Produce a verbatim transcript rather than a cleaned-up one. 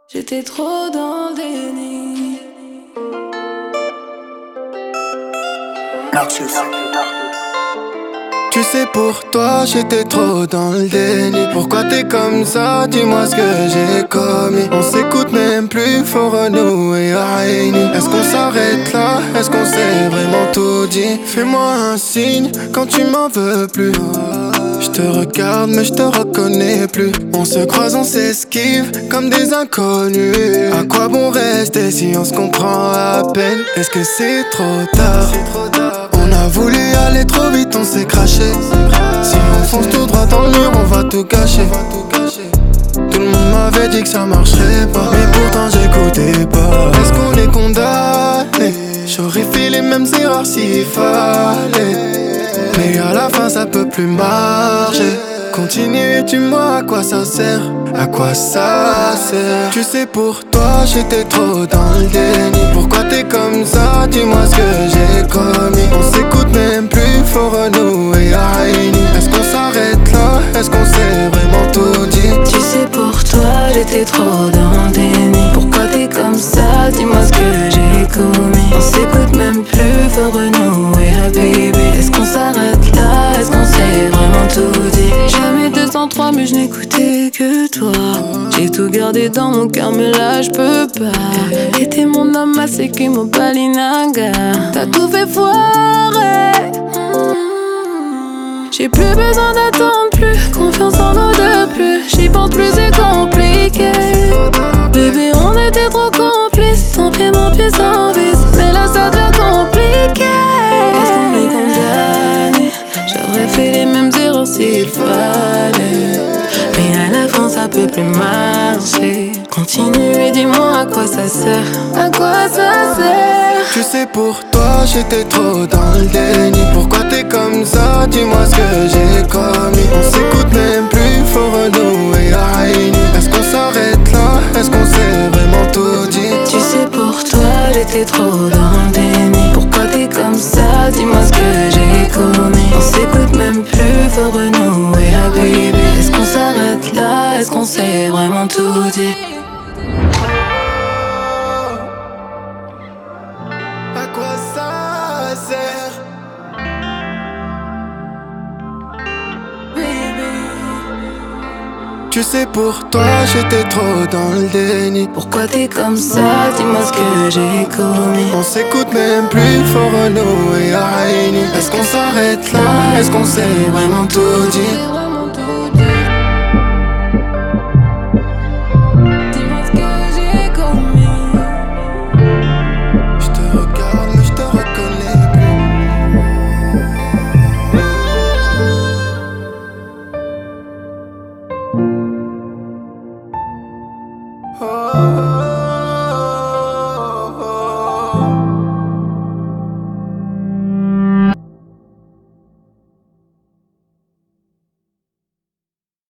J'étais trop dans le déni. Tu sais, pour toi, j'étais trop dans le déni. Pourquoi t'es comme ça? Dis-moi ce que j'ai commis. On s'écoute même plus, faut renouer à Aini. Est-ce qu'on s'arrête là? Est-ce qu'on s'est vraiment tout dit? Fais-moi un signe quand tu m'en veux plus. Je te regarde mais je te reconnais plus. On se croise, on s'esquive comme des inconnus. À quoi bon rester si on se comprend à peine? Est-ce que c'est trop tard? On a voulu aller trop vite, on s'est craché. Si on fonce tout droit dans le mur, on va tout gâcher. Tout le monde m'avait dit que ça marcherait pas, mais pourtant j'écoutais pas. Est-ce qu'on est condamné? J'aurais fait les mêmes erreurs s'il fallait. Mais à la fin ça peut plus marcher. Continue, dis-moi à quoi ça sert? À quoi ça sert? Tu sais, pour toi j'étais trop dans le déni. Pourquoi t'es comme ça? Dis-moi ce que j'ai commis. On s'écoute même plus, faut renouer à Aini. Est-ce qu'on s'arrête là? Est-ce qu'on s'est vraiment tout dit? Tu sais, pour toi, j'étais trop dans le déni. Pourquoi t'es comme ça? Dis-moi ce que j'ai commis. On s'écoute même plus, faut renouer à baby. Est-ce qu'on s'arrête là? Est-ce qu'on s'est vraiment tout dit? Jamais deux cent trois mais je n'écoutais que toi. J'ai tout gardé dans mon cœur mais là je peux pas. Et t'es mon âme à qui mon palinaga. T'as tout fait foirer. J'ai plus besoin d'attendre plus. Confiance en nous deux plus. J'y pense plus, c'est compliqué. Bébé, on était trop complices. Sans pied, mon pied sans vis. Mais là ça devient compliqué. Est-ce qu'on est condamné? J'aurais fait les mêmes erreurs s'il fallait. Mais à la fin ça peut plus marcher. Continue et dis-moi à quoi ça sert. À quoi ça sert? Tu sais, pour toi j'étais trop dans le déni. Pourquoi t'es comme ça? Dis-moi ce que j'ai commis. On s'écoute même plus, faut renouer à Aini. Est-ce qu'on s'arrête là? Est-ce qu'on s'est vraiment tout dit? Tu sais, pour toi j'étais trop dans le déni. Pourquoi t'es comme ça? Dis-moi ce que j'ai commis. On s'écoute même plus, faut renouer à baby. Est-ce qu'on s'arrête là? Est-ce qu'on s'est vraiment tout dit? À quoi ça sert? Tu sais, pour toi j'étais trop dans le déni. Pourquoi t'es comme ça? Dis-moi ce que j'ai commis. On s'écoute même plus, faut renouer à Aini. Est-ce qu'on s'arrête là? Est-ce qu'on s'est vraiment tout dit? Dis-moi ce que j'ai commis. Je te regarde mais je te reconnais plus. Oh.